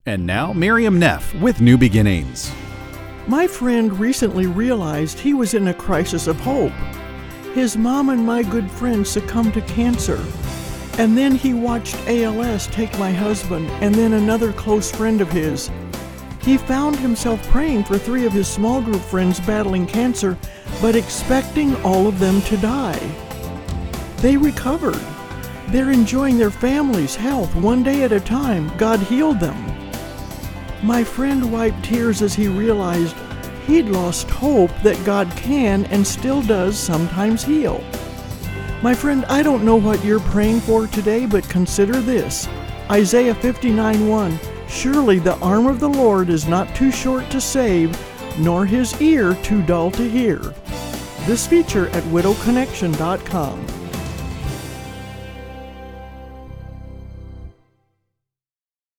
And now, Miriam Neff with New Beginnings. My friend recently realized he was in a crisis of hope. His mom and my good friend succumbed to cancer. And then he watched ALS take my husband and then another close friend of his. He found himself praying for 3 of his small group friends battling cancer, but expecting all of them to die. They recovered. They're enjoying their family's health one day at a time. God healed them. My friend wiped tears as he realized he'd lost hope that God can and still does sometimes heal. My friend, I don't know what you're praying for today, but consider this. Isaiah 59:1, "Surely the arm of the Lord is not too short to save, nor his ear too dull to hear." This feature at widowconnection.com.